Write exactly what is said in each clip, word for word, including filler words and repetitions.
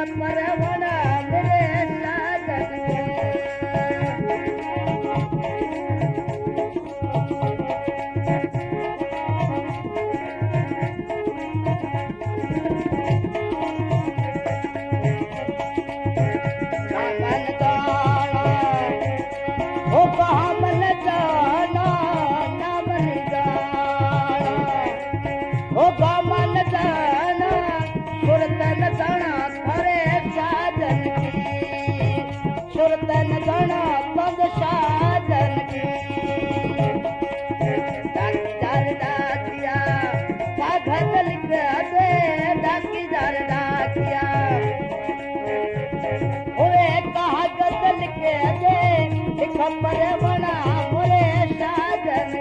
परवना मेरे साजन सुरतन गणा पंग साजन की डाकीदार डाकिया कागज लिख दे डाकीदार डाकिया ओए कागज लिख दे खबर बना मोरे साजन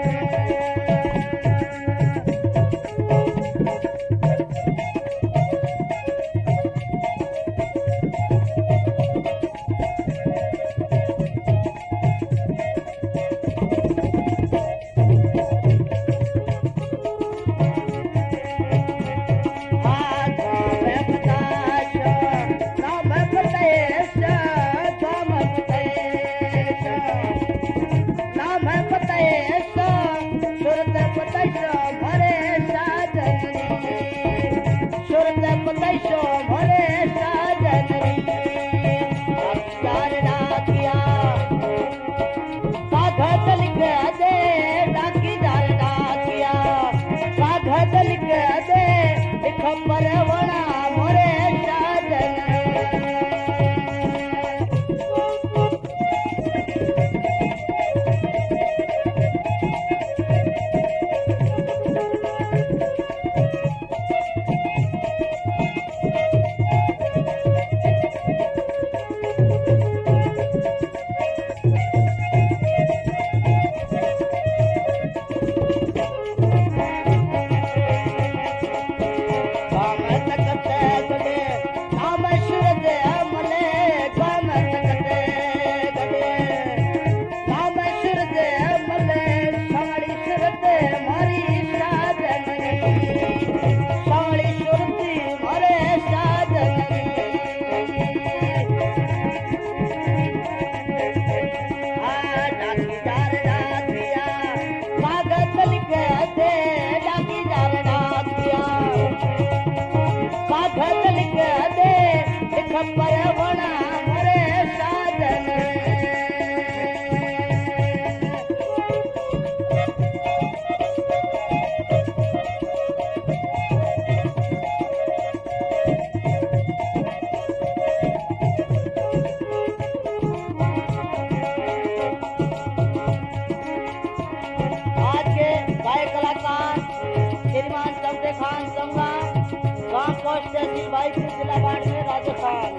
जिला बाड़मेर राजस्थान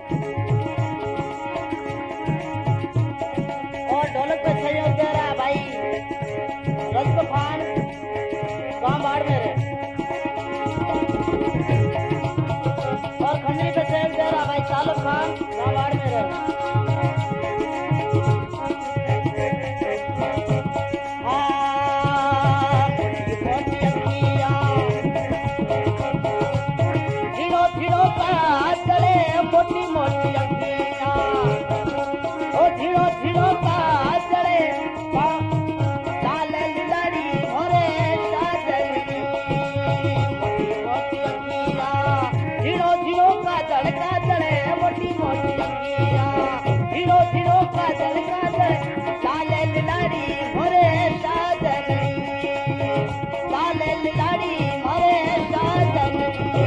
और ढोलक पे सहयोग दे रहा है भाई रजब खान गांव बाड़मेर और खंडरी पे सहयोग दे रहा भाई चालक खान गांव बाड़मेर मोटी मोटी अंगिया ओ धीरो धीरो का चढ़े लाल लाड़ी भरे साजनी मोटी मोटी अंगिया धीरो धीरो का चढ़का चढ़े मोटी मोटी अंगिया धीरो धीरो का चढ़का चढ़े लाल लाड़ी भरे साजनी लाल लाड़ी भरे साजनी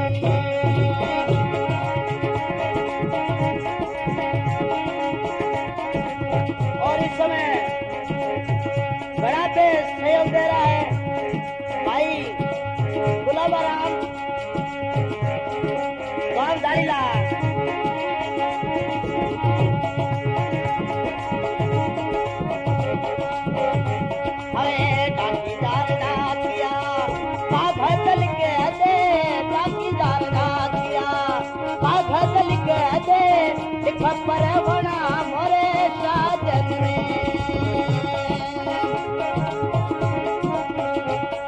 सहयोग दे रहा है भाई गुलाबा राम गांव दाड़ीला अरे डाकीदार डाकिया कागज लिख दे डाकीदार डाकिया कागज लिख दे खबर बना मोरे साजन में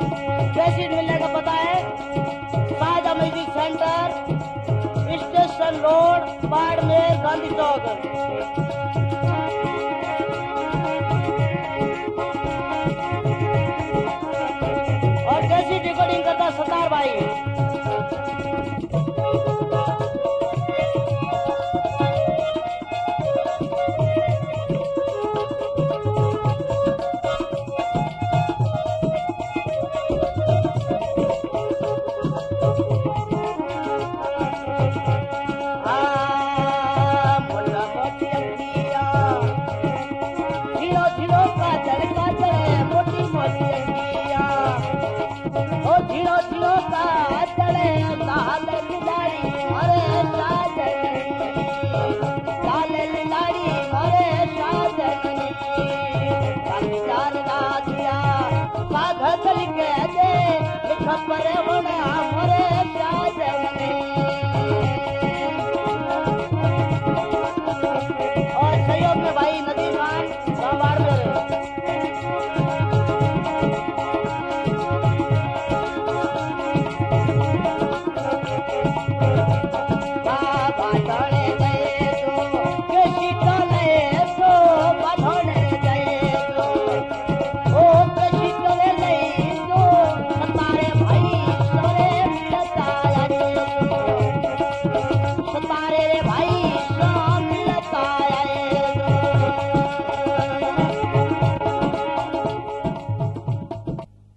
मिलने का पता है Saja music centre station road Barmer Gandhi चौक। और कैसी रिकॉर्डिंग करता सतार भाई। पर